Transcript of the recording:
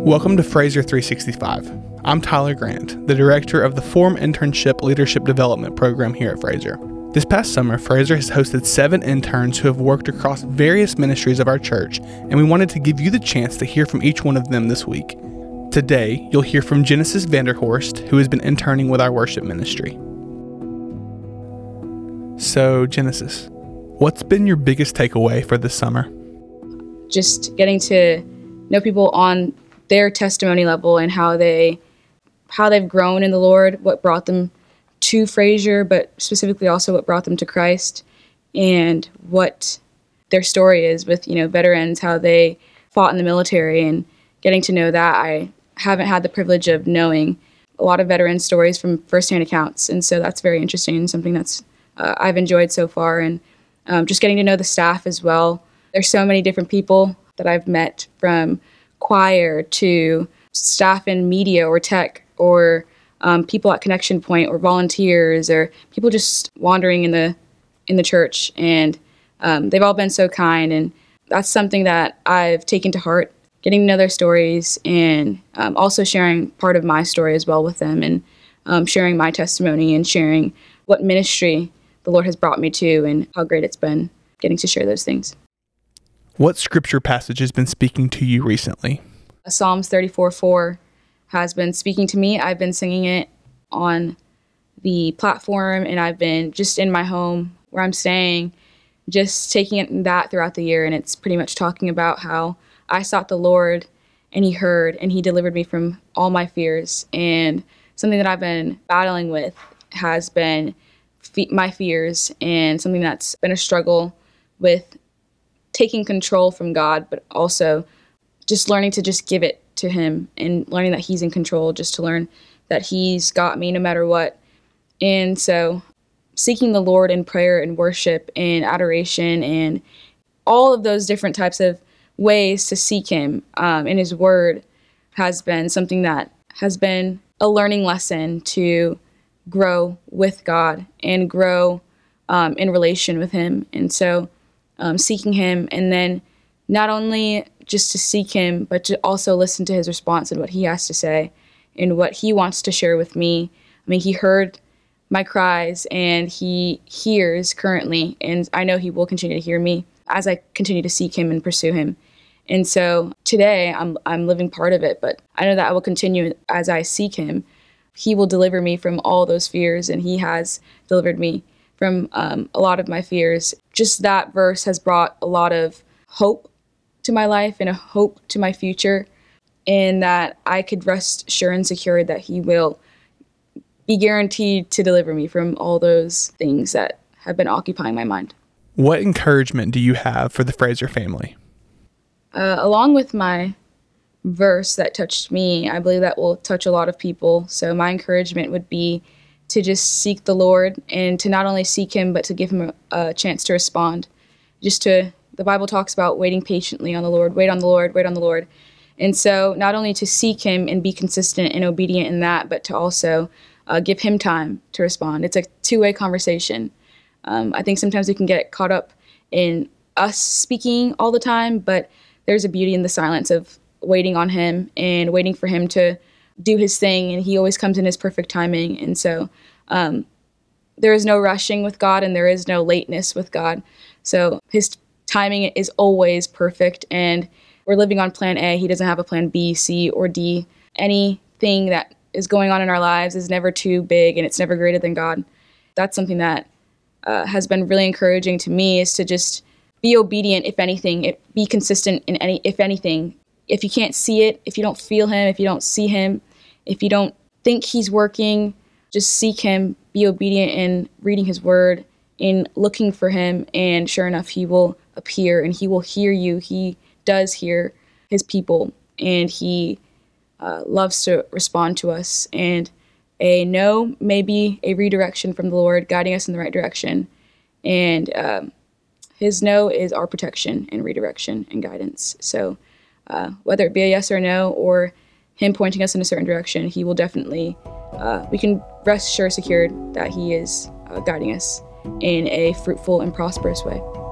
Welcome to Fraser 365. I'm Tyler Grant, the director of the Forum Internship Leadership Development Program here at Fraser. This past summer, Fraser has hosted 7 interns who have worked across various ministries of our church, and we wanted to give you the chance to hear from each one of them this week. Today, you'll hear from Genesis Vanderhorst, who has been interning with our worship ministry. So, Genesis, what's been your biggest takeaway for this summer? Just getting to know people on their testimony level and how they've grown in the Lord, what brought them to Fraser, but specifically also what brought them to Christ, and what their story is with, veterans, how they fought in the military, and getting to know that. I haven't had the privilege of knowing a lot of veteran stories from firsthand accounts, and so that's very interesting and something that's I've enjoyed so far, and just getting to know the staff as well. There's so many different people that I've met, from choir to staff in media or tech, or people at Connection Point, or volunteers, or people just wandering in the church, and they've all been so kind, and that's something that I've taken to heart, getting to know their stories, and also sharing part of my story as well with them, and sharing my testimony, and sharing what ministry the Lord has brought me to, and how great it's been getting to share those things. What scripture passage has been speaking to you recently? Psalms 34:4 has been speaking to me. I've been singing it on the platform, and I've been just in my home where I'm staying, just taking that throughout the year. And it's pretty much talking about how I sought the Lord, and He heard, and He delivered me from all my fears. And something that I've been battling with has been my fears, and something that's been a struggle with taking control from God, but also just learning to just give it to Him, and learning that He's in control, just to learn that He's got me no matter what. And so seeking the Lord in prayer and worship and adoration and all of those different types of ways to seek Him in His Word has been something that has been a learning lesson to grow with God and grow in relation with Him. And so seeking Him, and then not only just to seek Him, but to also listen to His response and what He has to say and what He wants to share with me. I mean, He heard my cries, and He hears currently, and I know He will continue to hear me as I continue to seek Him and pursue Him. And so today I'm living part of it, but I know that I will continue as I seek Him. He will deliver me from all those fears, and He has delivered me from a lot of my fears. Just that verse has brought a lot of hope to my life and a hope to my future, and that I could rest sure and secure that He will be guaranteed to deliver me from all those things that have been occupying my mind. What encouragement do you have for the Fraser family? Along with my verse that touched me, I believe that will touch a lot of people. So my encouragement would be to just seek the Lord, and to not only seek Him, but to give Him a chance to respond. The Bible talks about waiting patiently on the Lord, wait on the Lord, wait on the Lord. And so not only to seek Him and be consistent and obedient in that, but to also give Him time to respond. It's a two-way conversation. I think sometimes we can get caught up in us speaking all the time, but there's a beauty in the silence of waiting on Him and waiting for Him to do His thing, and He always comes in His perfect timing. And so there is no rushing with God, and there is no lateness with God. So His timing is always perfect, and we're living on plan A. He doesn't have a plan B, C, or D. Anything that is going on in our lives is never too big, and it's never greater than God. That's something that has been really encouraging to me, is to just be obedient, if anything, be consistent in if anything. If you can't see it, if you don't feel Him, if you don't see Him, if you don't think He's working, just seek Him, be obedient in reading His Word, in looking for Him, and sure enough, He will appear, and He will hear you. He does hear His people, and He loves to respond to us. And a no may be a redirection from the Lord, guiding us in the right direction. And His no is our protection and redirection and guidance. So whether it be a yes or no, or Him pointing us in a certain direction, He will definitely, we can rest sure secured that He is guiding us in a fruitful and prosperous way.